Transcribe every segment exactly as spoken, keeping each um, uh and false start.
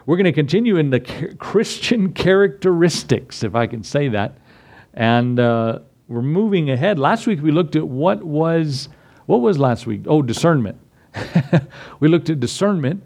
We're going to continue in the Christian characteristics, if I can say that. And uh, we're moving ahead. Last week we looked at what was, what was last week? Oh, discernment. We looked at discernment.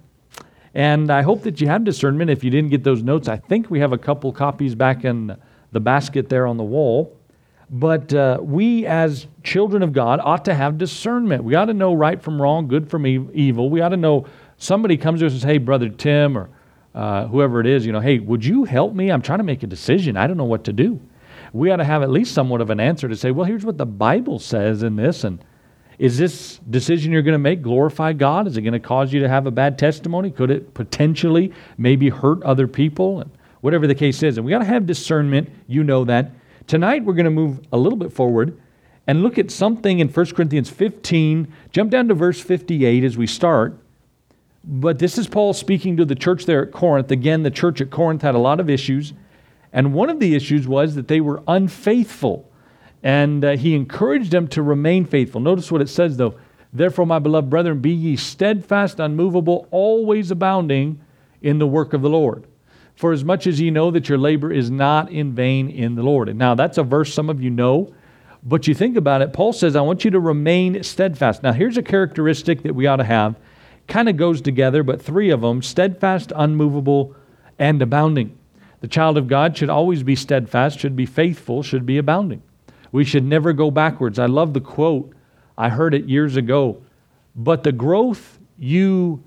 And I hope that you have discernment. If you didn't get those notes, I think we have a couple copies back in the basket there on the wall. But uh, we as children of God ought to have discernment. We ought to know right from wrong, good from e- evil. We ought to know somebody comes to us and says, hey, Brother Tim, or uh, whoever it is, you know, hey, would you help me? I'm trying to make a decision. I don't know what to do. We ought to have at least somewhat of an answer to say, well, here's what the Bible says in this. And is this decision you're going to make glorify God? Is it going to cause you to have a bad testimony? Could it potentially maybe hurt other people? And whatever the case is. And we got to have discernment. You know that. Tonight we're going to move a little bit forward and look at something in First Corinthians fifteen. Jump down to verse fifty-eight as we start. But this is Paul speaking to the church there at Corinth. Again, the church at Corinth had a lot of issues. And one of the issues was that they were unfaithful. And uh, he encouraged them to remain faithful. Notice what it says, though. Therefore, my beloved brethren, be ye steadfast, unmovable, always abounding in the work of the Lord. For as much as ye know that your labor is not in vain in the Lord. And now, that's a verse some of you know. But you think about it, Paul says, I want you to remain steadfast. Now, here's a characteristic that we ought to have. Kind of goes together, but three of them, steadfast, unmovable, and abounding. The child of God should always be steadfast, should be faithful, should be abounding. We should never go backwards. I love the quote. I heard it years ago. But the growth you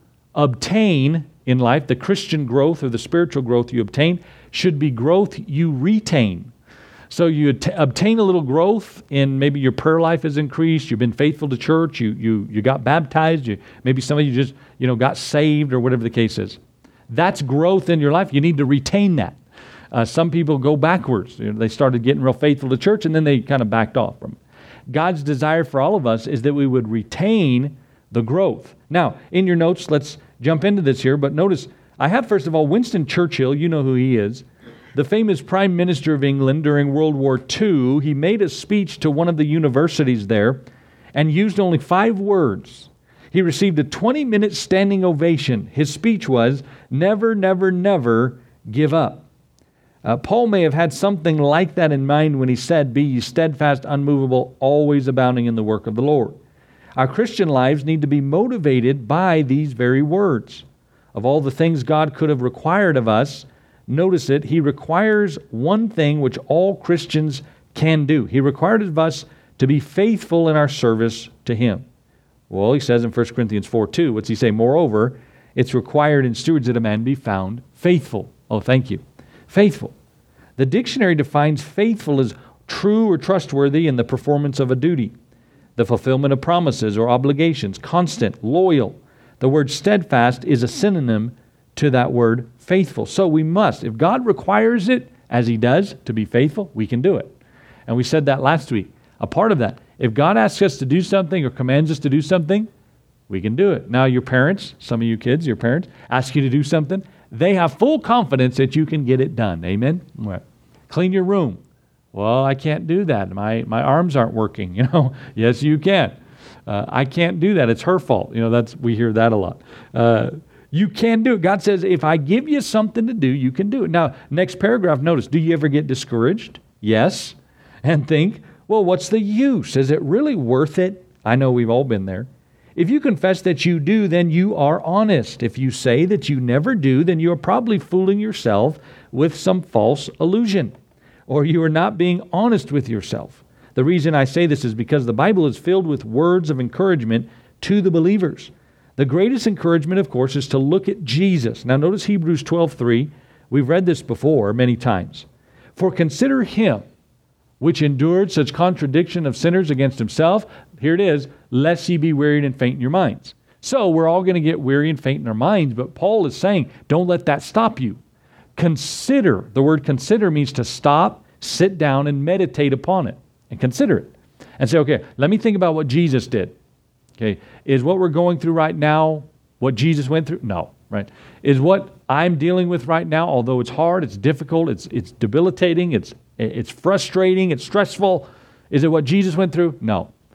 obtain in life, the Christian growth or the spiritual growth you obtain, should be growth you retain. So you t- obtain a little growth in maybe your prayer life has increased, you've been faithful to church, you you you got baptized, you maybe some of you just you know got saved or whatever the case is. That's growth in your life. You need to retain that. Uh, some people go backwards. You know, they started getting real faithful to church and then they kind of backed off from it. God's desire for all of us is that we would retain the growth. Now, in your notes, let's jump into this here, but notice, I have first of all Winston Churchill, you know who he is, the famous Prime Minister of England during World War Two. He made a speech to one of the universities there and used only five words. He received a twenty-minute standing ovation. His speech was, never, never, never give up. Uh, Paul may have had something like that in mind when he said, be ye steadfast, unmovable, always abounding in the work of the Lord. Our Christian lives need to be motivated by these very words. Of all the things God could have required of us, notice it, He requires one thing which all Christians can do. He required of us to be faithful in our service to Him. Well, he says in First Corinthians four two, what's he say? Moreover, it's required in stewards that a man be found faithful. Oh, thank you. Faithful. The dictionary defines faithful as true or trustworthy in the performance of a duty, the fulfillment of promises or obligations, constant, loyal. The word steadfast is a synonym to that word faithful. So we must, if God requires it, as He does, to be faithful, we can do it. And we said that last week. A part of that, if God asks us to do something or commands us to do something, we can do it. Now your parents, some of you kids, your parents, ask you to do something, they have full confidence that you can get it done. Amen? Right. Clean your room. Well, I can't do that. My my arms aren't working. You know, yes, you can. Uh, I can't do that. It's her fault. You know, that's we hear that a lot. Uh, you can do it. God says, if I give you something to do, you can do it. Now, next paragraph, notice, do you ever get discouraged? Yes. And think, well, what's the use? Is it really worth it? I know we've all been there. If you confess that you do, then you are honest. If you say that you never do, then you are probably fooling yourself with some false illusion, or you are not being honest with yourself. The reason I say this is because the Bible is filled with words of encouragement to the believers. The greatest encouragement, of course, is to look at Jesus. Now notice Hebrews twelve three. We've read this before many times. For consider Him which endured such contradiction of sinners against Himself. Here it is, lest ye be wearied and faint in your minds. So we're all going to get weary and faint in our minds, but Paul is saying, don't let that stop you. Consider, the word consider means to stop, sit down, and meditate upon it, and consider it. And say, okay, let me think about what Jesus did. Okay, is what we're going through right now what Jesus went through? No, right? Is what I'm dealing with right now, although it's hard, it's difficult, it's it's debilitating, it's it's frustrating, it's stressful, is it what Jesus went through? No.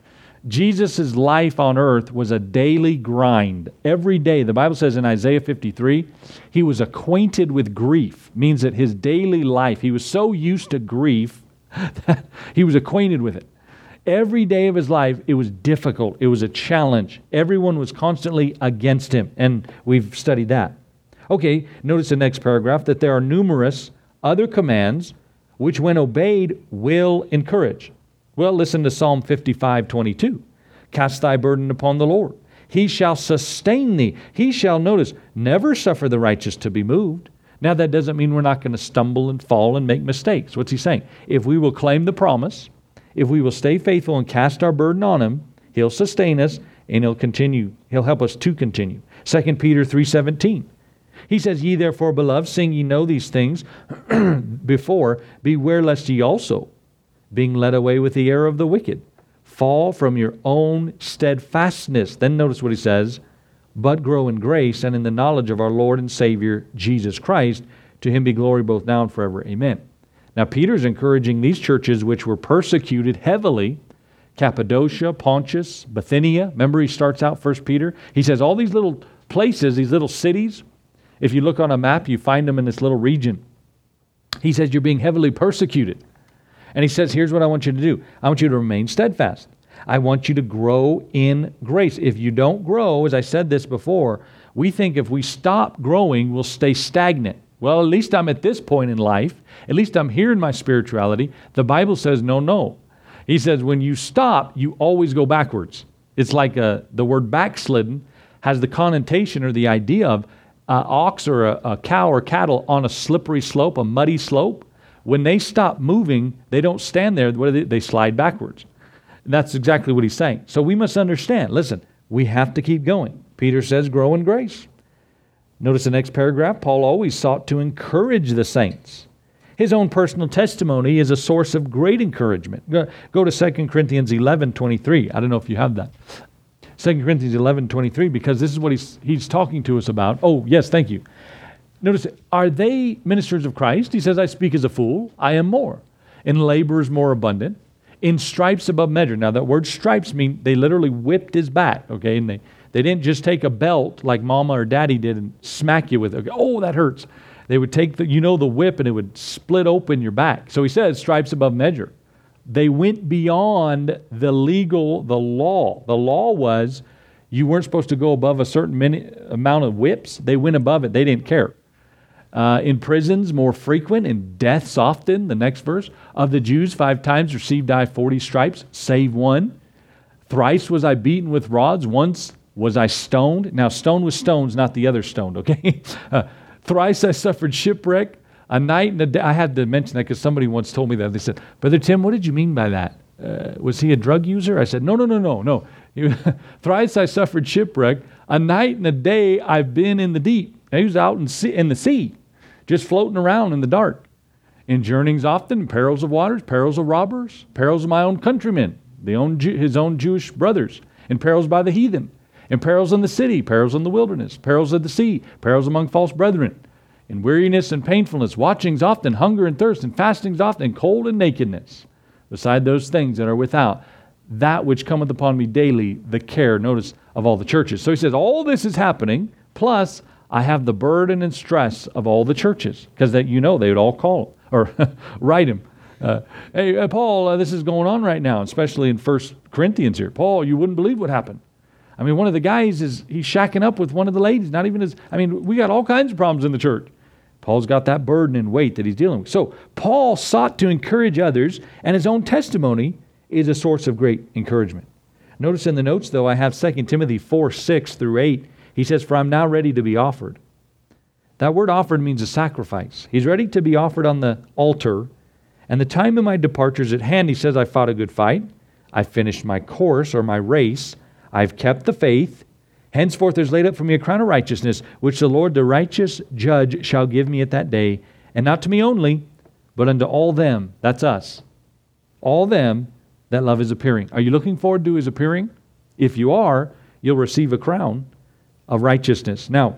Jesus' life on earth was a daily grind. Every day, the Bible says in Isaiah fifty-three, he was acquainted with grief. Means that his daily life, he was so used to grief that he was acquainted with it. Every day of his life, it was difficult. It was a challenge. Everyone was constantly against him, and we've studied that. Okay, notice the next paragraph, that there are numerous other commands which when obeyed will encourage. Well, listen to Psalm fifty-five twenty-two. Cast thy burden upon the Lord. He shall sustain thee. He shall, notice, never suffer the righteous to be moved. Now that doesn't mean we're not going to stumble and fall and make mistakes. What's he saying? If we will claim the promise, if we will stay faithful and cast our burden on him, he'll sustain us and he'll continue. He'll help us to continue. Second Peter three seventeen. He says, ye therefore, beloved, seeing ye know these things before, beware lest ye also, being led away with the error of the wicked, fall from your own steadfastness. Then notice what he says, but grow in grace and in the knowledge of our Lord and Savior, Jesus Christ. To him be glory both now and forever. Amen. Now Peter's encouraging these churches which were persecuted heavily, Cappadocia, Pontus, Bithynia. Remember he starts out First Peter. He says all these little places, these little cities, if you look on a map, you find them in this little region. He says you're being heavily persecuted. And he says, here's what I want you to do. I want you to remain steadfast. I want you to grow in grace. If you don't grow, as I said this before, we think if we stop growing, we'll stay stagnant. Well, at least I'm at this point in life. At least I'm here in my spirituality. The Bible says, no, no. He says, when you stop, you always go backwards. It's like a, the word backslidden has the connotation or the idea of an ox or a, a cow or cattle on a slippery slope, a muddy slope. When they stop moving, they don't stand there. They, they slide backwards. And that's exactly what he's saying. So we must understand, listen, we have to keep going. Peter says, grow in grace. Notice the next paragraph. Paul always sought to encourage the saints. His own personal testimony is a source of great encouragement. Go, go to Second Corinthians eleven twenty-three. I don't know if you have that. Second Corinthians eleven twenty-three, because this is what he's, he's talking to us about. Oh, yes, thank you. Notice, are they ministers of Christ? He says, I speak as a fool. I am more. In labors more abundant. In stripes above measure. Now, that word stripes mean they literally whipped his back, okay? And they, they didn't just take a belt like mama or daddy did and smack you with it. Oh, that hurts. They would take the, you know, the whip and it would split open your back. So he says, stripes above measure. They went beyond the legal, the law. The law was you weren't supposed to go above a certain many, amount of whips. They went above it. They didn't care. Uh, in prisons, more frequent. In deaths, often. The next verse. Of the Jews, five times received I forty stripes, save one. Thrice was I beaten with rods. Once was I stoned. Now, stoned with stones, not the other stoned, okay? uh, thrice I suffered shipwreck. A night and a day. I had to mention that because somebody once told me that. They said, Brother Tim, what did you mean by that? Uh, was he a drug user? I said, no, no, no, no, no. Thrice I suffered shipwreck. A night and a day I've been in the deep. Now, he was out in, sea, in the sea, just floating around in the dark. In journeyings often, in perils of waters, perils of robbers, perils of my own countrymen, the own Jew, his own Jewish brothers, in perils by the heathen, in perils in the city, perils in the wilderness, perils of the sea, perils among false brethren, in weariness and painfulness, watchings often, hunger and thirst, and fastings often, and cold and nakedness. Beside those things that are without, that which cometh upon me daily, the care, notice, of all the churches. So he says, all this is happening, plus I have the burden and stress of all the churches, because that you know they would all call him, or write him. Uh, hey, uh, Paul, uh, this is going on right now, especially in First Corinthians here. Paul, you wouldn't believe what happened. I mean, one of the guys is, he's shacking up with one of the ladies, not even his, I mean, we got all kinds of problems in the church. Paul's got that burden and weight that he's dealing with. So Paul sought to encourage others, and his own testimony is a source of great encouragement. Notice in the notes, though, I have Second Timothy four, six through eight. He says, for I'm now ready to be offered. That word offered means a sacrifice. He's ready to be offered on the altar, and the time of my departure is at hand. He says, I fought a good fight. I finished my course or my race. I've kept the faith. Henceforth there's laid up for me a crown of righteousness, which the Lord, the righteous judge, shall give me at that day, and not to me only, but unto all them, that's us, all them that love his appearing. Are you looking forward to his appearing? If you are, you'll receive a crown of righteousness. Now,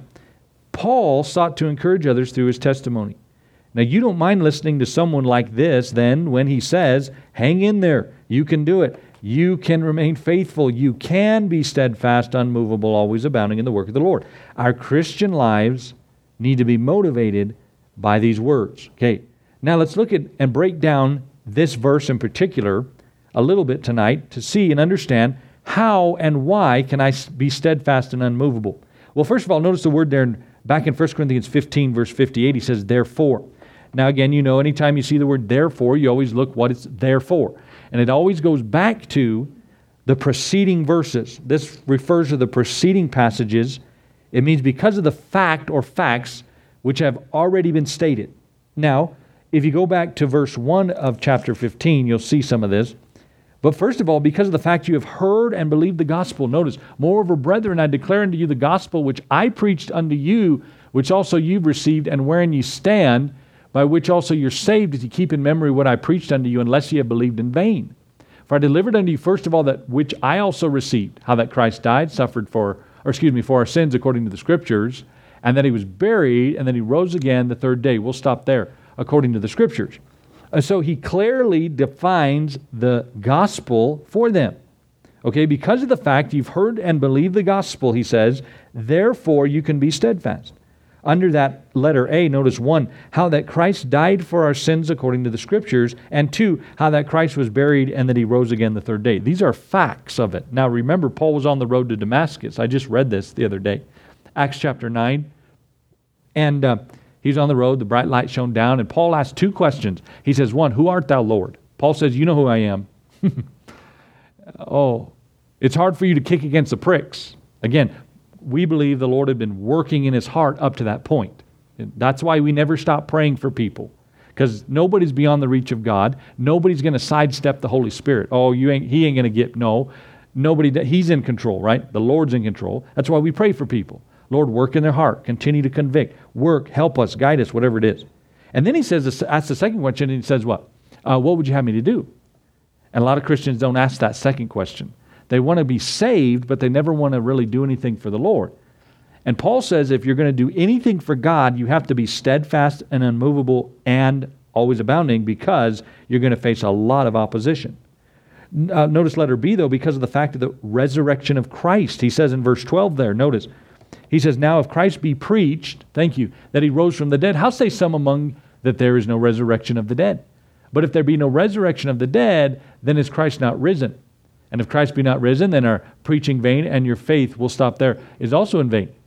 Paul sought to encourage others through his testimony. Now, you don't mind listening to someone like this then when he says, hang in there, you can do it. You can remain faithful. You can be steadfast, unmovable, always abounding in the work of the Lord. Our Christian lives need to be motivated by these words. Okay, now let's look at and break down this verse in particular a little bit tonight to see and understand how and why can I be steadfast and unmovable. Well, first of all, notice the word there in, back in First Corinthians fifteen, verse fifty-eight. He says, therefore. Now again, you know, anytime you see the word therefore, you always look what it's there for. And it always goes back to the preceding verses. This refers to the preceding passages. It means because of the fact or facts which have already been stated. Now, if you go back to verse one of chapter fifteen, you'll see some of this. But first of all, because of the fact you have heard and believed the gospel. Notice, moreover, brethren, I declare unto you the gospel which I preached unto you, which also you've received, and wherein ye stand, by which also you're saved, if you keep in memory what I preached unto you, unless ye have believed in vain. For I delivered unto you first of all that which I also received, how that Christ died, suffered for, or excuse me, for our sins according to the Scriptures, and that he was buried, and then he rose again the third day. We'll stop there, according to the Scriptures. And so he clearly defines the gospel for them. Okay, because of the fact you've heard and believed the gospel, he says, therefore you can be steadfast. Under that letter A, notice one, how that Christ died for our sins according to the Scriptures, and two, how that Christ was buried and that he rose again the third day. These are facts of it. Now remember, Paul was on the road to Damascus. I just read this the other day. Acts chapter nine. And uh, he's on the road, the bright light shone down, and Paul asked two questions. He says, one, who art thou, Lord? Paul says, you know who I am. Oh, it's hard for you to kick against the pricks. Again, we believe the Lord had been working in his heart up to that point. That's why we never stop praying for people, because nobody's beyond the reach of God. Nobody's going to sidestep the Holy Spirit. Oh, you ain't. He ain't going to get, no. Nobody, he's in control, right? The Lord's in control. That's why we pray for people. Lord, work in their heart. Continue to convict. Work, help us, guide us, whatever it is. And then he says, asks the second question, and he says what? Uh, what would you have me to do? And a lot of Christians don't ask that second question. They want to be saved, but they never want to really do anything for the Lord. And Paul says if you're going to do anything for God, you have to be steadfast and unmovable and always abounding, because you're going to face a lot of opposition. Uh, notice letter B, though, because of the fact of the resurrection of Christ. He says in verse twelve there, notice, he says, now if Christ be preached, thank you, that he rose from the dead, how say some among that there is no resurrection of the dead? But if there be no resurrection of the dead, then is Christ not risen? And if Christ be not risen, then our preaching vain, and your faith, will stop there, is also in vain.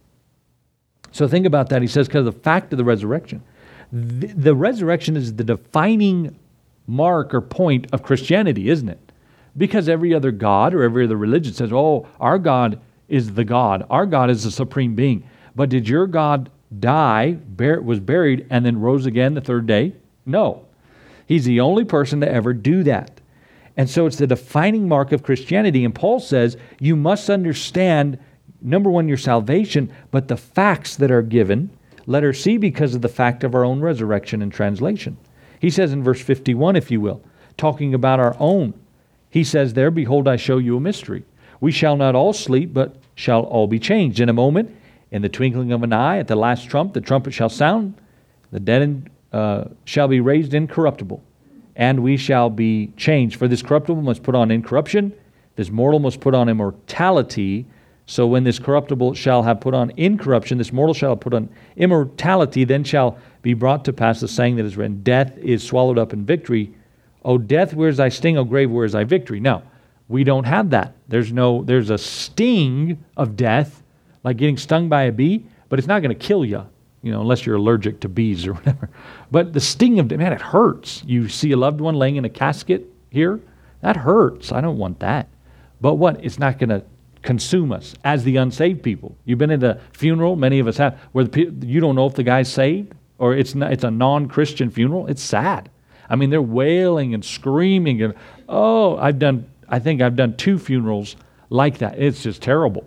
So think about that. He says, because of the fact of the resurrection. The, the resurrection is the defining mark or point of Christianity, isn't it? Because every other God or every other religion says, oh, our God is the God. Our God is the supreme being. But did your God die, bear, was buried, and then rose again the third day? No. He's the only person to ever do that. And so it's the defining mark of Christianity. And Paul says you must understand, number one, your salvation, but the facts that are given. Letter C, because of the fact of our own resurrection and translation. He says in verse fifty-one, if you will, talking about our own, he says there, behold, I show you a mystery. We shall not all sleep, but shall all be changed. In a moment, in the twinkling of an eye, at the last trump, the trumpet shall sound. The dead uh, shall be raised incorruptible, and we shall be changed. For this corruptible must put on incorruption, this mortal must put on immortality. So when this corruptible shall have put on incorruption, this mortal shall have put on immortality, then shall be brought to pass the saying that is written, death is swallowed up in victory. O death, where is thy sting? O grave, where is thy victory? Now, we don't have that. There's no, there's a sting of death, like getting stung by a bee, but it's not going to kill you, you know, unless you're allergic to bees or whatever. But the sting of, man, it hurts. You see a loved one laying in a casket here, that hurts. I don't want that. But what? It's not going to consume us as the unsaved people. You've been at a funeral, many of us have, where the, you don't know if the guy's saved, or it's not, it's a non-Christian funeral. It's sad. I mean, they're wailing and screaming, and oh, I've done, I think I've done two funerals like that. It's just terrible.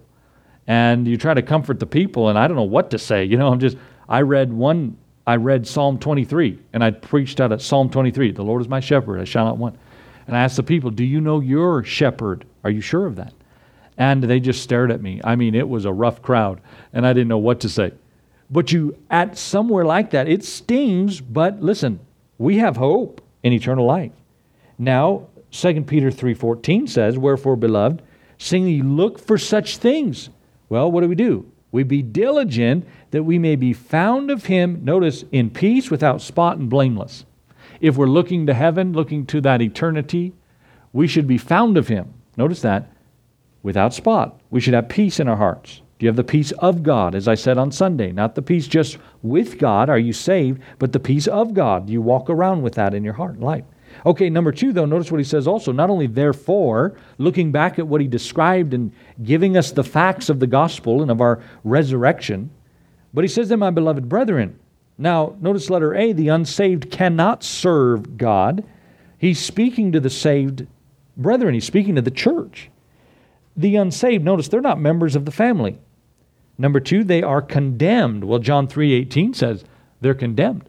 And you try to comfort the people, and I don't know what to say. You know, I'm just, I read one, I read Psalm twenty-three, and I preached out at Psalm twenty-three. The Lord is my shepherd, I shall not want. And I asked the people, do you know your shepherd? Are you sure of that? And they just stared at me. I mean, it was a rough crowd, and I didn't know what to say. But you, at somewhere like that, it stings, but listen, we have hope in eternal life. Now, Second Peter three fourteen says, wherefore, beloved, seeing ye look for such things. Well, what do we do? We be diligent that we may be found of him, notice, in peace, without spot and blameless. If we're looking to heaven, looking to that eternity, we should be found of him. Notice that, without spot. We should have peace in our hearts. Do you have the peace of God, as I said on Sunday? Not the peace just with God, are you saved, but the peace of God. You walk around with that in your heart and life. Okay, number two, though, notice what he says also. Not only therefore, looking back at what he described and giving us the facts of the gospel and of our resurrection, but he says then, my beloved brethren. Now, notice letter A, the unsaved cannot serve God. He's speaking to the saved brethren. He's speaking to the church. The unsaved, notice, they're not members of the family. Number two, they are condemned. Well, John three eighteen says they're condemned.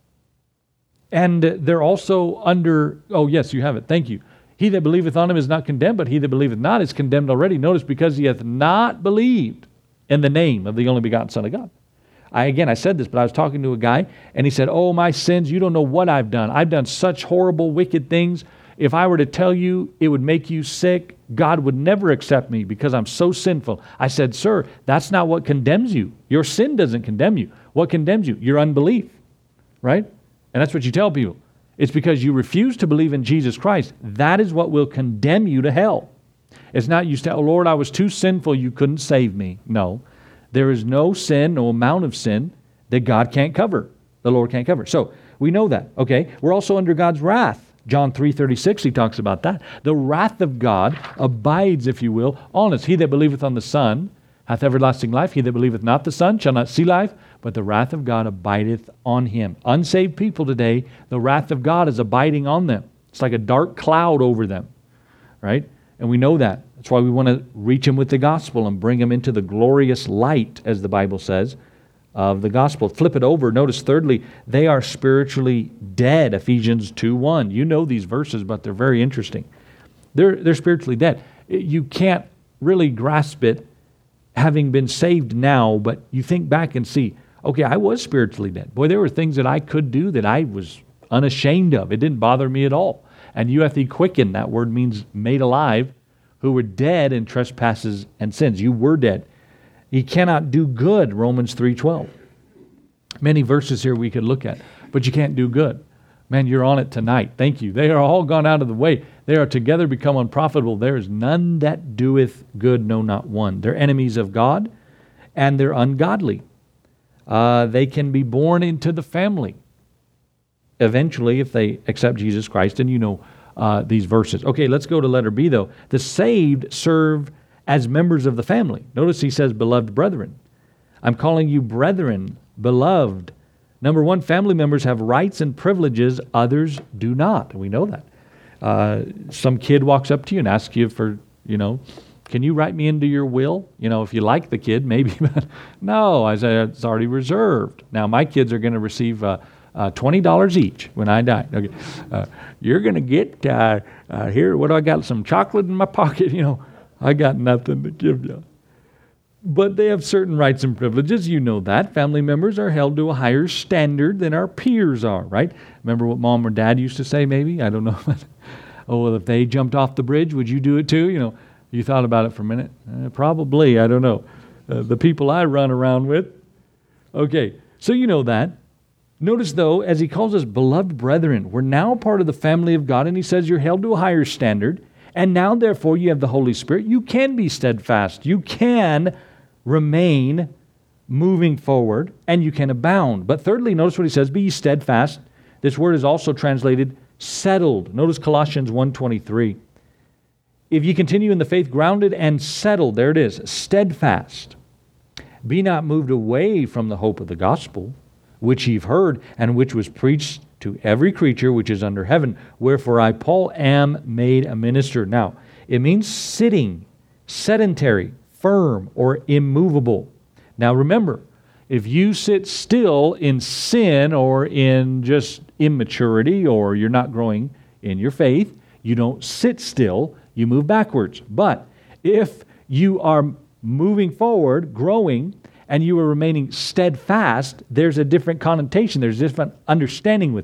And they're also under, oh yes, you have it, thank you. He that believeth on him is not condemned, but he that believeth not is condemned already. Notice, because he hath not believed in the name of the only begotten Son of God. I, again, I said this, but I was talking to a guy, and he said, oh, my sins, you don't know what I've done. I've done such horrible, wicked things. If I were to tell you, it would make you sick. God would never accept me because I'm so sinful. I said, sir, that's not what condemns you. Your sin doesn't condemn you. What condemns you? Your unbelief, right? And that's what you tell people. It's because you refuse to believe in Jesus Christ. That is what will condemn you to hell. It's not you say, oh, Lord, I was too sinful, you couldn't save me. No. There is no sin, no amount of sin that God can't cover. The Lord can't cover. So we know that. Okay. We're also under God's wrath. John three thirty-six, he talks about that. The wrath of God abides, if you will, on us. He that believeth on the Son hath everlasting life. He that believeth not the Son shall not see life, but the wrath of God abideth on him. Unsaved people today, the wrath of God is abiding on them. It's like a dark cloud over them, right? And we know that. That's why we want to reach them with the gospel and bring them into the glorious light, as the Bible says, of the gospel. Flip it over. Notice thirdly, they are spiritually dead. Ephesians two one. You know these verses, but they're very interesting. They're, they're spiritually dead. You can't really grasp it having been saved now, but you think back and see, okay, I was spiritually dead. Boy, there were things that I could do that I was unashamed of. It didn't bother me at all. And you have to quicken. That word means made alive, who were dead in trespasses and sins. You were dead. He cannot do good, Romans three twelve. Many verses here we could look at, but you can't do good. Man, you're on it tonight. Thank you. They are all gone out of the way. They are together become unprofitable. There is none that doeth good, no, not one. They're enemies of God, and they're ungodly. Uh, they can be born into the family eventually if they accept Jesus Christ, and you know uh, these verses. Okay, let's go to letter B, though. The saved serve as members of the family. Notice he says, beloved brethren. I'm calling you brethren, beloved. Number one, family members have rights and privileges, others do not. We know that. Uh, some kid walks up to you and asks you for, you know, can you write me into your will? You know, if you like the kid, maybe. But no, I said, it's already reserved. Now, my kids are going to receive uh, uh, twenty dollars each when I die. Okay. Uh, you're going to get, uh, uh, here, what do I got? Some chocolate in my pocket, you know. I got nothing to give you. But they have certain rights and privileges. You know that. Family members are held to a higher standard than our peers are, right? Remember what mom or dad used to say, maybe? I don't know. Oh, well, if they jumped off the bridge, would you do it too? You know, you thought about it for a minute. Uh, probably. I don't know. Uh, the people I run around with. Okay, so you know that. Notice, though, as he calls us beloved brethren, we're now part of the family of God, and he says you're held to a higher standard. And now, therefore, you have the Holy Spirit. You can be steadfast. You can remain moving forward, and you can abound. But thirdly, notice what he says, be ye steadfast. This word is also translated settled. Notice Colossians one twenty-three. If ye continue in the faith, grounded and settled, there it is, steadfast. Be not moved away from the hope of the gospel, which ye've heard, and which was preached to every creature which is under heaven. Wherefore I, Paul, am made a minister. Now, it means sitting, sedentary, firm, or immovable. Now remember, if you sit still in sin or in just immaturity, or you're not growing in your faith, you don't sit still, you move backwards. But if you are moving forward, growing, and you are remaining steadfast, there's a different connotation. There's a different understanding with it.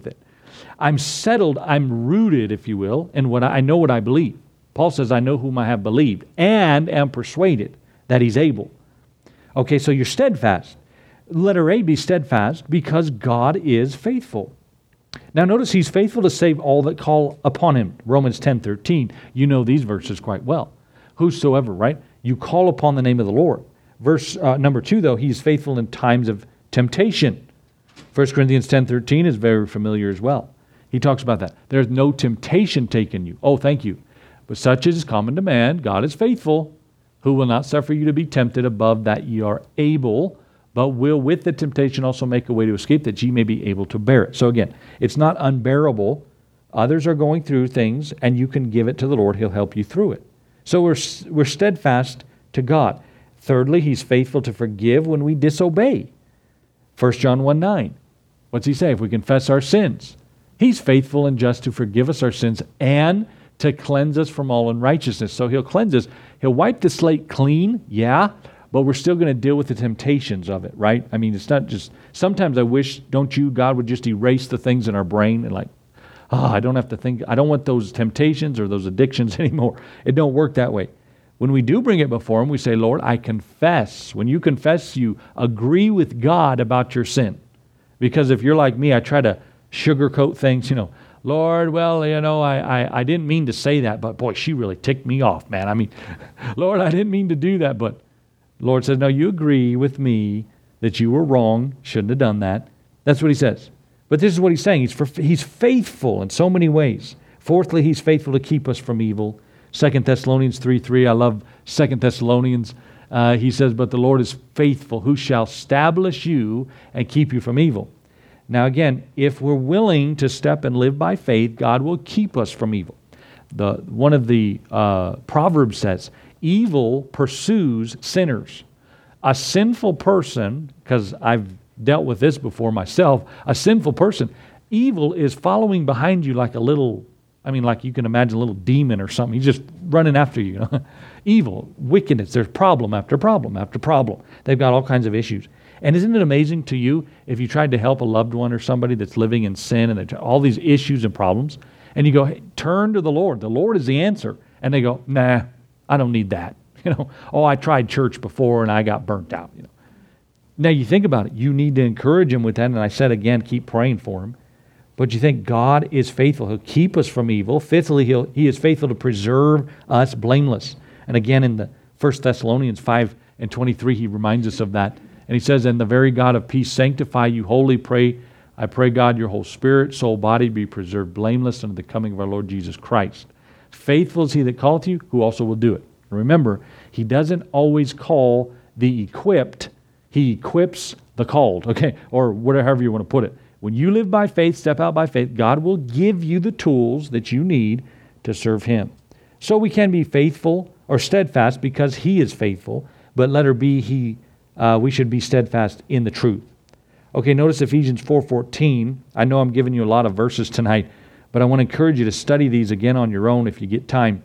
I'm settled, I'm rooted, if you will, in what I, I know what I believe. Paul says, I know whom I have believed and am persuaded that he's able. Okay, so you're steadfast. Letter A, be steadfast because God is faithful. Now notice he's faithful to save all that call upon him. Romans ten thirteen. You know these verses quite well. Whosoever, right? You call upon the name of the Lord. Verse uh, number two, though, he's faithful in times of temptation. First Corinthians ten thirteen is very familiar as well. He talks about that. There's no temptation taken you. Oh, thank you. But such is common to man. God is faithful, who will not suffer you to be tempted above that ye are able, but will with the temptation also make a way to escape, that ye may be able to bear it. So again, it's not unbearable. Others are going through things, and you can give it to the Lord. He'll help you through it. So we're, we're steadfast to God. Thirdly, he's faithful to forgive when we disobey. First John one nine. What's he say? If we confess our sins, he's faithful and just to forgive us our sins and to cleanse us from all unrighteousness. So he'll cleanse us. He'll wipe the slate clean, yeah, but we're still going to deal with the temptations of it, right? I mean, it's not just, sometimes I wish, don't you, God would just erase the things in our brain and like, oh, I don't have to think, I don't want those temptations or those addictions anymore. It don't work that way. When we do bring it before him, we say, Lord, I confess. When you confess, you agree with God about your sin. Because if you're like me, I try to sugarcoat things, you know, Lord, well, you know, I, I, I didn't mean to say that, but boy, she really ticked me off, man. I mean, Lord, I didn't mean to do that, but the Lord says, no, you agree with me that you were wrong, shouldn't have done that. That's what he says. But this is what he's saying. He's, for, he's faithful in so many ways. Fourthly, he's faithful to keep us from evil. Second Thessalonians three three, I love Second Thessalonians. Uh, he says, but the Lord is faithful, who shall establish you and keep you from evil. Now again, if we're willing to step and live by faith, God will keep us from evil. The one of the uh, Proverbs says, evil pursues sinners. A sinful person, because I've dealt with this before myself, a sinful person, evil is following behind you like a little, I mean, like you can imagine a little demon or something. He's just running after you. You know? Evil, wickedness, there's problem after problem after problem. They've got all kinds of issues. And isn't it amazing to you if you tried to help a loved one or somebody that's living in sin and they're all these issues and problems, and you go, hey, turn to the Lord. The Lord is the answer. And they go, nah, I don't need that. You know, oh, I tried church before and I got burnt out. You know. Now you think about it. You need to encourage him with that. And I said again, keep praying for him. But you think God is faithful. He'll keep us from evil. Fifthly, he'll, he is faithful to preserve us blameless. And again, in the First Thessalonians five and twenty-three, he reminds us of that. And he says, and the very God of peace sanctify you wholly. Pray, I pray God, your whole spirit, soul, body be preserved blameless unto the coming of our Lord Jesus Christ. Faithful is he that calleth you, who also will do it. Remember, he doesn't always call the equipped. He equips the called, okay? Or whatever you want to put it. When you live by faith, step out by faith, God will give you the tools that you need to serve him. So we can be faithful or steadfast because he is faithful. But letter B, he, uh, we should be steadfast in the truth. Okay, notice Ephesians four fourteen. I know I'm giving you a lot of verses tonight, but I want to encourage you to study these again on your own if you get time.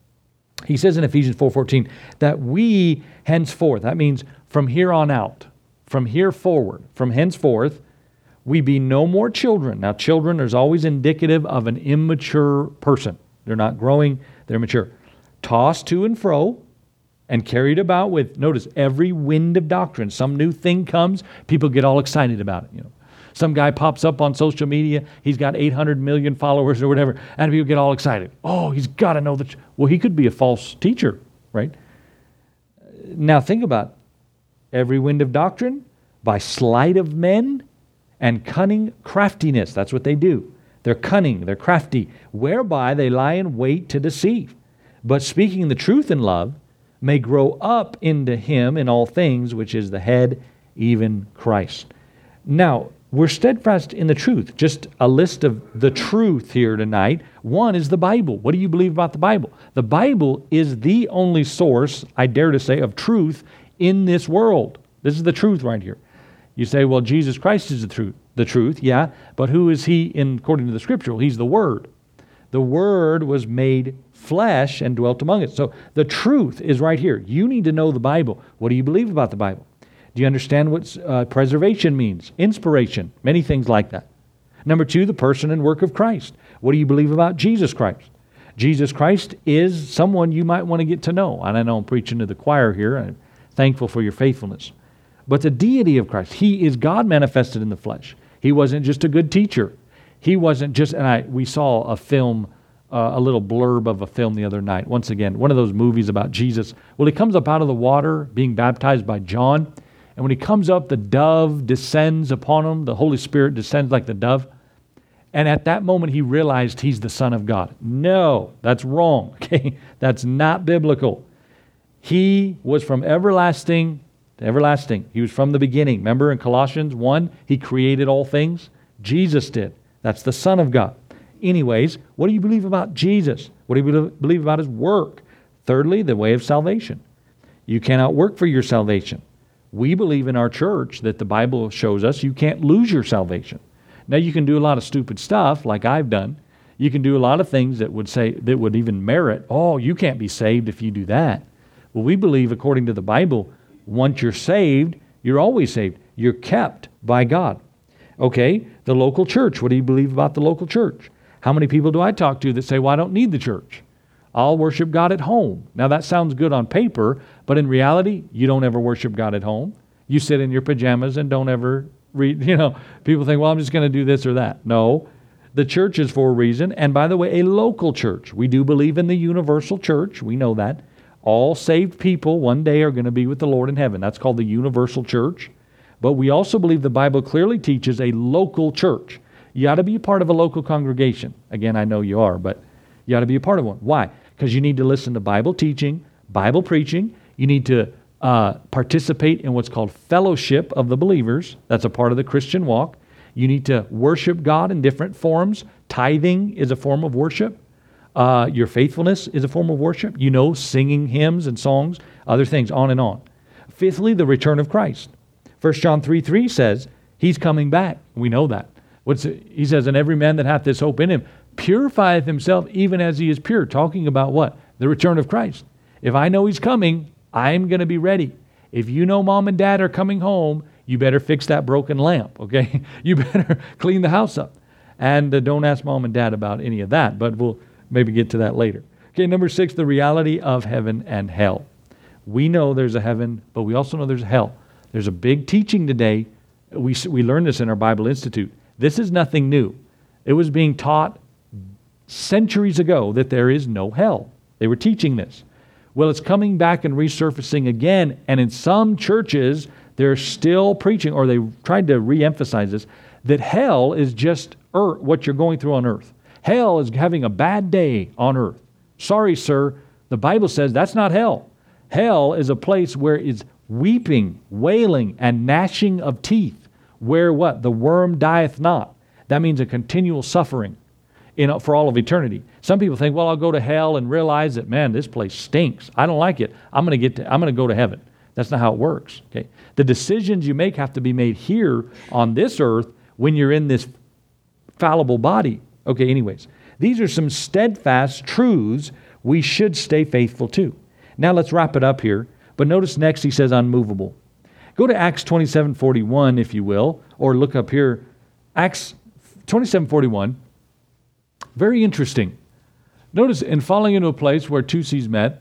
He says in Ephesians four fourteen that we henceforth, that means from here on out, from here forward, from henceforth, we be no more children. Now, children is always indicative of an immature person. They're not growing, they're mature. Tossed to and fro and carried about with, notice, every wind of doctrine. Some new thing comes, people get all excited about it. You know, some guy pops up on social media, he's got eight hundred million followers or whatever, and people get all excited. Oh, he's got to know the truth. Well, he could be a false teacher, right? Now, think about it. Every wind of doctrine, by sleight of men, and cunning craftiness. That's what they do. They're cunning, they're crafty, whereby they lie in wait to deceive. But speaking the truth in love may grow up into him in all things, which is the head, even Christ. Now, we're steadfast in the truth. Just a list of the truth here tonight. One is the Bible. What do you believe about the Bible? The Bible is the only source, I dare to say, of truth in this world. This is the truth right here. You say, well, Jesus Christ is the truth. The truth, yeah, but who is he in according to the Scripture? Well, he's the Word. The Word was made flesh and dwelt among us. So the truth is right here. You need to know the Bible. What do you believe about the Bible? Do you understand what uh, preservation means? Inspiration, many things like that. Number two, the person and work of Christ. What do you believe about Jesus Christ? Jesus Christ is someone you might want to get to know. And I know I'm preaching to the choir here. I'm thankful for your faithfulness. But the deity of Christ, He is God manifested in the flesh. He wasn't just a good teacher. He wasn't just, and I we saw a film, uh, a little blurb of a film the other night. Once again, one of those movies about Jesus. Well, He comes up out of the water, being baptized by John. And when He comes up, the dove descends upon Him. The Holy Spirit descends like the dove. And at that moment, He realized He's the Son of God. No, that's wrong. Okay, that's not biblical. He was from everlasting to everlasting. He was from the beginning. Remember in Colossians one, He created all things. Jesus did. That's the Son of God. Anyways, what do you believe about Jesus? What do you believe about His work? Thirdly, the way of salvation. You cannot work for your salvation. We believe in our church that the Bible shows us you can't lose your salvation. Now, you can do a lot of stupid stuff like I've done. You can do a lot of things that would say that would even merit, oh, you can't be saved if you do that. Well, we believe, according to the Bible, once you're saved, you're always saved. You're kept by God. Okay, the local church. What do you believe about the local church? How many people do I talk to that say, well, I don't need the church. I'll worship God at home. Now, that sounds good on paper, but in reality, you don't ever worship God at home. You sit in your pajamas and don't ever read, you know, people think, well, I'm just going to do this or that. No, the church is for a reason. And by the way, a local church. We do believe in the universal church. We know that. All saved people one day are going to be with the Lord in heaven. That's called the universal church. But we also believe the Bible clearly teaches a local church. You ought to be a part of a local congregation. Again, I know you are, but you ought to be a part of one. Why? Because you need to listen to Bible teaching, Bible preaching. You need to uh, participate in what's called fellowship of the believers. That's a part of the Christian walk. You need to worship God in different forms. Tithing is a form of worship. Uh, your faithfulness is a form of worship. You know, singing hymns and songs, other things, on and on. Fifthly, the return of Christ. First John three three says, He's coming back. We know that. What's it? He says, and every man that hath this hope in Him purifieth himself even as he is pure. Talking about what? The return of Christ. If I know He's coming, I'm going to be ready. If you know Mom and Dad are coming home, you better fix that broken lamp, okay? You better clean the house up. And uh, don't ask Mom and Dad about any of that, but we'll maybe get to that later. Okay, number six, the reality of heaven and hell. We know there's a heaven, but we also know there's a hell. There's a big teaching today. We, we learned this in our Bible Institute. This is nothing new. It was being taught centuries ago that there is no hell. They were teaching this. Well, it's coming back and resurfacing again, and in some churches, they're still preaching, or they tried to re-emphasize this, that hell is just earth, what you're going through on earth. Hell is having a bad day on earth. Sorry, sir. The Bible says that's not hell. Hell is a place where it's weeping, wailing, and gnashing of teeth, where what? The worm dieth not. That means a continual suffering in, for all of eternity. Some people think, well, I'll go to hell and realize that, man, this place stinks. I don't like it. I'm going to get to, I'm going to go to heaven. That's not how it works. Okay. The decisions you make have to be made here on this earth when you're in this fallible body. Okay, anyways. These are some steadfast truths we should stay faithful to. Now let's wrap it up here. But notice next he says unmovable. Go to Acts twenty-seven forty-one, if you will, or look up here. Acts twenty-seven forty-one. Very interesting. Notice, in falling into a place where two seas met,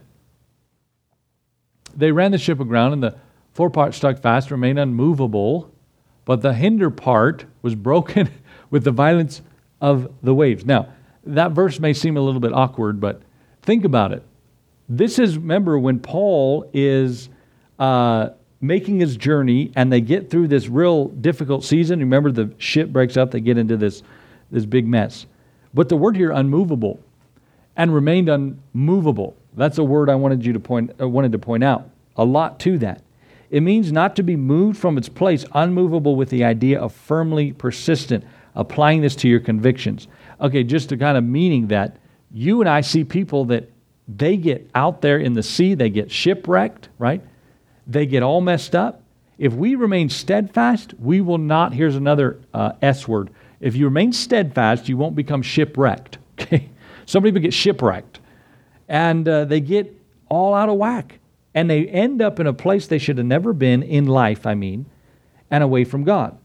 they ran the ship aground, and the forepart stuck fast, remained unmovable, but the hinder part was broken with the violence of the waves. Now, that verse may seem a little bit awkward, but think about it. This is, remember, when Paul is uh, making his journey, and they get through this real difficult season. Remember, the ship breaks up, they get into this, this big mess. But the word here, unmovable, and remained unmovable. That's a word I wanted you to point, uh, wanted to point out. A lot to that. It means not to be moved from its place, unmovable with the idea of firmly persistent, applying this to your convictions. Okay, just to kind of meaning that you and I see people that they get out there in the sea, they get shipwrecked, right? They get all messed up. If we remain steadfast, we will not, here's another uh, S word. If you remain steadfast, you won't become shipwrecked. Okay? Some people get shipwrecked, and uh, they get all out of whack, and they end up in a place they should have never been in life, I mean, and away from God.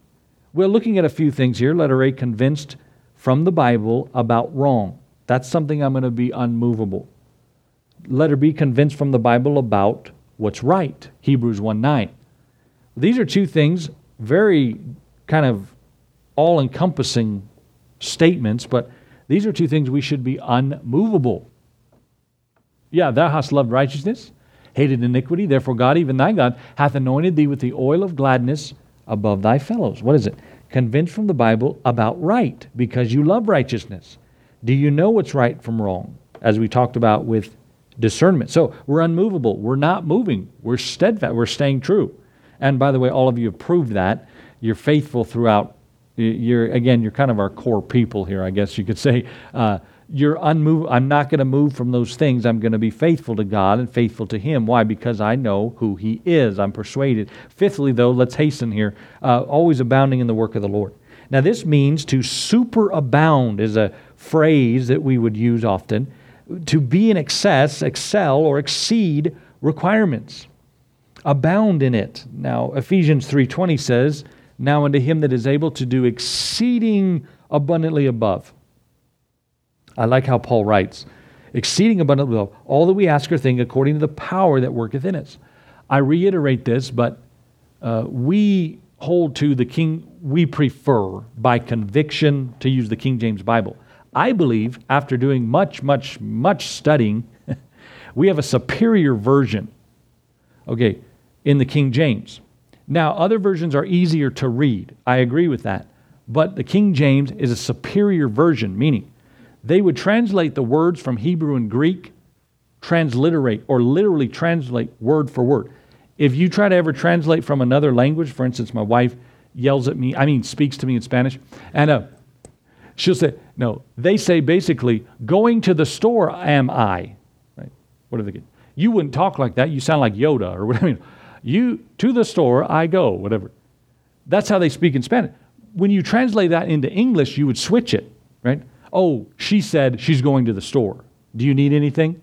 We're looking at a few things here. Letter A, convinced from the Bible about wrong. That's something I'm going to be unmovable. Letter B, convinced from the Bible about what's right. Hebrews one nine. These are two things, very kind of all-encompassing statements, but these are two things we should be unmovable. Yeah, thou hast loved righteousness, hated iniquity, therefore God, even thy God, hath anointed thee with the oil of gladness above thy fellows. What is it? Convinced from the Bible about right, because you love righteousness. Do you know what's right from wrong? As we talked about with discernment. So we're unmovable. We're not moving. We're steadfast. We're staying true. And by the way, all of you have proved that. You're faithful throughout. You're, again, you're kind of our core people here, I guess you could say. Uh, you're unmovable. I'm not going to move from those things. I'm going to be faithful to God and faithful to Him. Why? Because I know who He is. I'm persuaded. Fifthly, though, let's hasten here. Uh, always abounding in the work of the Lord. Now, this means to superabound is a phrase that we would use often. To be in excess, excel, or exceed requirements. Abound in it. Now, Ephesians three twenty says, now unto Him that is able to do exceeding abundantly above. I like how Paul writes, exceeding abundantly above all that we ask or think according to the power that worketh in us. I reiterate this, but uh, we hold to the King, we prefer by conviction to use the King James Bible. I believe after doing much, much, much studying, we have a superior version, okay, in the King James. Now, other versions are easier to read. I agree with that. But the King James is a superior version, meaning they would translate the words from Hebrew and Greek, transliterate, or literally translate word for word. If you try to ever translate from another language, for instance, my wife yells at me, I mean, speaks to me in Spanish, and uh, she'll say, no, they say basically, going to the store am I. Right? What do they get? You wouldn't talk like that. You sound like Yoda or whatever. You, to the store I go, whatever. That's how they speak in Spanish. When you translate that into English, you would switch it, right? Oh, she said she's going to the store. Do you need anything?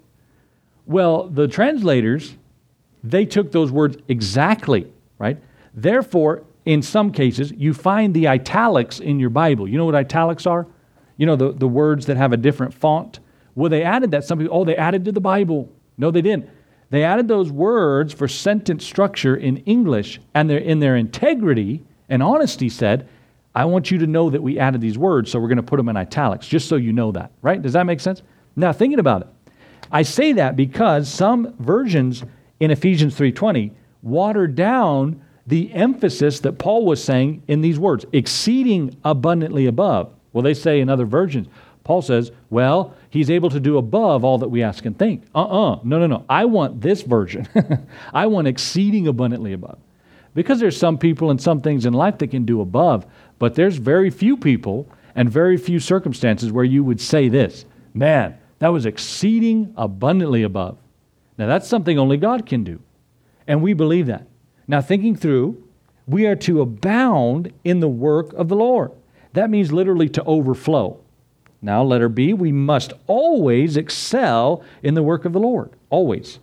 Well, the translators, they took those words exactly, right? Therefore, in some cases, you find the italics in your Bible. You know what italics are? You know, the, the words that have a different font? Well, they added that. Some people, oh, they added to the Bible. No, they didn't. They added those words for sentence structure in English, and they're in their integrity and honesty said, I want you to know that we added these words, so we're going to put them in italics, just so you know that, right? Does that make sense? Now, thinking about it, I say that because some versions in Ephesians three twenty watered down the emphasis that Paul was saying in these words, exceeding abundantly above. Well, they say in other versions, Paul says, well, He's able to do above all that we ask and think. Uh-uh. No, no, no. I want this version. I want exceeding abundantly above. Because there's some people and some things in life that can do above, but there's very few people and very few circumstances where you would say this, man, that was exceeding abundantly above. Now, that's something only God can do. And we believe that. Now, thinking through, we are to abound in the work of the Lord. That means literally to overflow. Now, letter B, we must always excel in the work of the Lord. Always.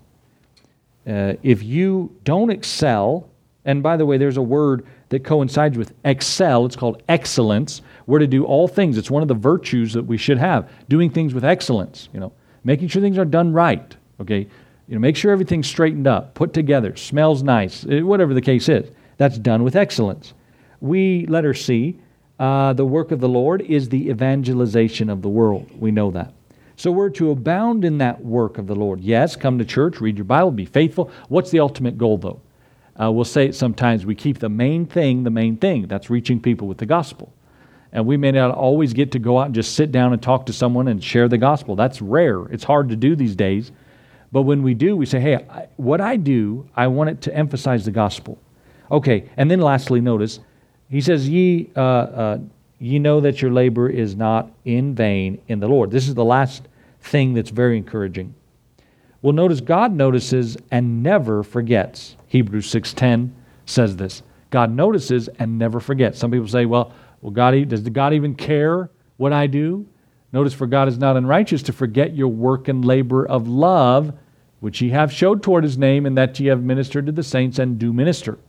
Uh, if you don't excel, and by the way, there's a word that coincides with excel. It's called excellence. We're to do all things. It's one of the virtues that we should have. Doing things with excellence. You know, making sure things are done right. Okay, you know, make sure everything's straightened up, put together, smells nice, whatever the case is. That's done with excellence. We, letter C, uh, the work of the Lord is the evangelization of the world. We know that. So we're to abound in that work of the Lord. Yes, come to church, read your Bible, be faithful. What's the ultimate goal, though? Uh, we'll say it sometimes, we keep the main thing the main thing. That's reaching people with the gospel. And we may not always get to go out and just sit down and talk to someone and share the gospel. That's rare. It's hard to do these days. But when we do, we say, hey, I, what I do, I want it to emphasize the gospel. Okay, and then lastly, notice, he says, ye, uh, uh, ye know that your labor is not in vain in the Lord. This is the last thing that's very encouraging. Well, notice God notices and never forgets. Hebrews six ten says this. God notices and never forgets. Some people say, well, well, God, does God even care what I do? Notice, for God is not unrighteous to forget your work and labor of love, which ye have showed toward His name, and that ye have ministered to the saints and do minister.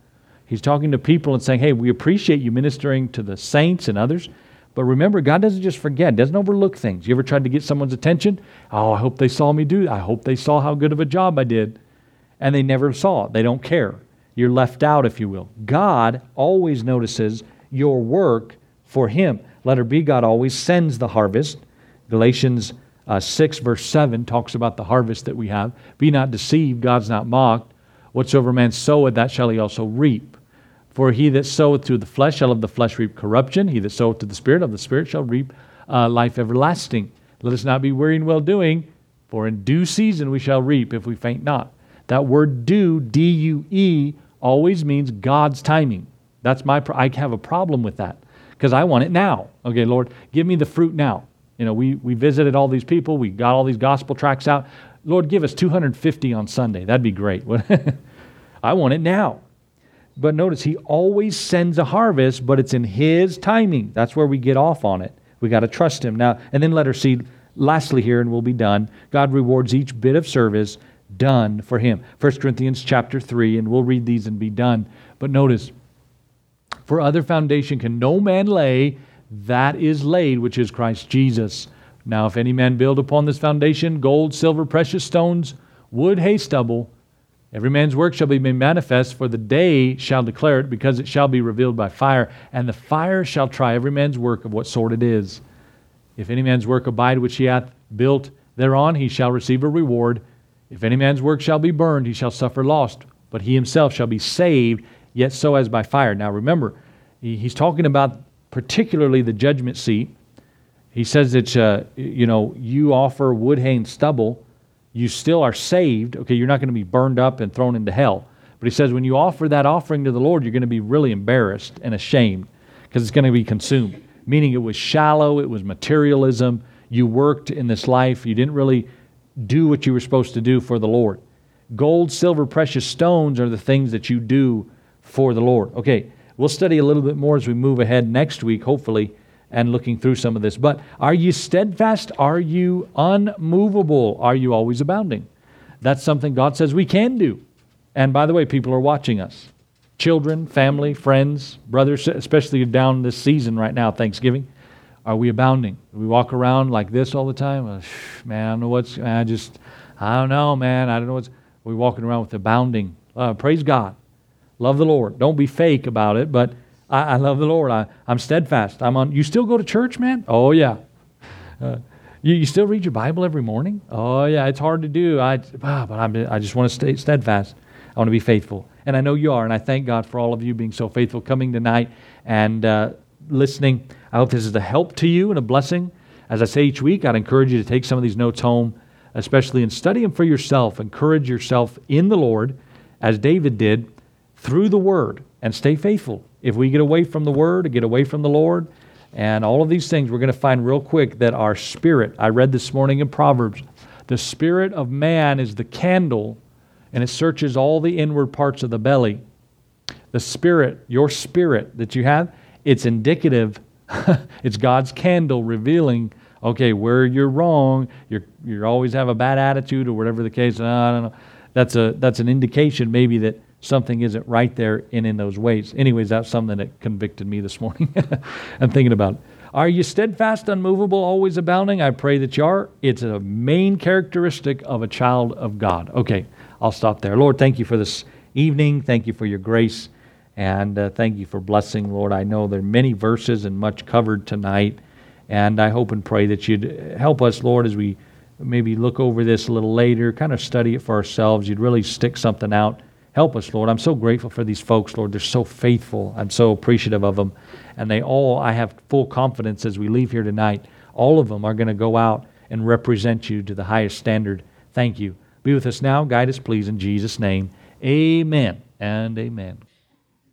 He's talking to people and saying, hey, we appreciate you ministering to the saints and others. But remember, God doesn't just forget, doesn't overlook things. You ever tried to get someone's attention? Oh, I hope they saw me do that. I hope they saw how good of a job I did. And they never saw it. They don't care. You're left out, if you will. God always notices your work for Him. Letter B, God always sends the harvest. Galatians uh, six verse seven talks about the harvest that we have. Be not deceived, God's not mocked. Whatsoever man soweth, that shall he also reap. For he that soweth to the flesh shall of the flesh reap corruption. He that soweth to the Spirit of the Spirit shall reap uh, life everlasting. Let us not be weary in well-doing, for in due season we shall reap if we faint not. That word due, D U E, always means God's timing. That's my. Pro- I have a problem with that because I want it now. Okay, Lord, give me the fruit now. You know, we we visited all these people. We got all these gospel tracts out. Lord, give us two hundred fifty on Sunday. That'd be great. I want it now. But notice He always sends a harvest, but it's in His timing. That's where we get off on it. We got to trust Him. Now, and then letter C, lastly here, and we'll be done. God rewards each bit of service done for Him. First Corinthians chapter three, and we'll read these and be done. But notice, for other foundation can no man lay, that is laid, which is Christ Jesus. Now, if any man build upon this foundation, gold, silver, precious stones, wood, hay, stubble, every man's work shall be made manifest, for the day shall declare it, because it shall be revealed by fire. And the fire shall try every man's work of what sort it is. If any man's work abide which he hath built thereon, he shall receive a reward. If any man's work shall be burned, he shall suffer loss. But he himself shall be saved, yet so as by fire. Now remember, he's talking about particularly the judgment seat. He says that, uh, you know, you offer wood, hay, and stubble. You still are saved. Okay, you're not going to be burned up and thrown into hell. But he says when you offer that offering to the Lord, you're going to be really embarrassed and ashamed because it's going to be consumed. Meaning it was shallow, it was materialism. You worked in this life. You didn't really do what you were supposed to do for the Lord. Gold, silver, precious stones are the things that you do for the Lord. Okay, we'll study a little bit more as we move ahead next week, hopefully, and looking through some of this. But are you steadfast? Are you unmovable? Are you always abounding? That's something God says we can do. And by the way, people are watching us. Children, family, friends, brothers, especially down this season right now, Thanksgiving. Are we abounding? Do we walk around like this all the time? Uh, man, I don't know what's, I just, I don't know, man. I don't know what's, we're walking around with abounding. Uh, praise God. Love the Lord. Don't be fake about it, but I, I love the Lord. I, I'm steadfast. I'm on. You still go to church, man? Oh, yeah. Uh, you, you still read your Bible every morning? Oh, yeah. It's hard to do. I, ah, but I'm, I just want to stay steadfast. I want to be faithful. And I know you are, and I thank God for all of you being so faithful, coming tonight and uh, listening. I hope this is a help to you and a blessing. As I say each week, I'd encourage you to take some of these notes home, especially and study them for yourself. Encourage yourself in the Lord, as David did, through the Word, and stay faithful. If we get away from the Word, get away from the Lord, and all of these things, we're going to find real quick that our spirit, I read this morning in Proverbs, the spirit of man is the candle, and it searches all the inward parts of the belly. The spirit, your spirit that you have, it's indicative. It's God's candle revealing, okay, where you're wrong, you're you always have a bad attitude or whatever the case. I don't know. That's a that's an indication maybe that something isn't right there and in those ways. Anyways, that's something that convicted me this morning. I'm thinking about it. Are you steadfast, unmovable, always abounding? I pray that you are. It's a main characteristic of a child of God. Okay, I'll stop there. Lord, thank you for this evening. Thank you for your grace. And uh, thank you for blessing, Lord. I know there are many verses and much covered tonight. And I hope and pray that you'd help us, Lord, as we maybe look over this a little later, kind of study it for ourselves. You'd really stick something out. Help us, Lord. I'm so grateful for these folks, Lord. They're so faithful. I'm so appreciative of them. And they all, I have full confidence as we leave here tonight, all of them are going to go out and represent you to the highest standard. Thank you. Be with us now. Guide us, please, in Jesus' name. Amen and amen.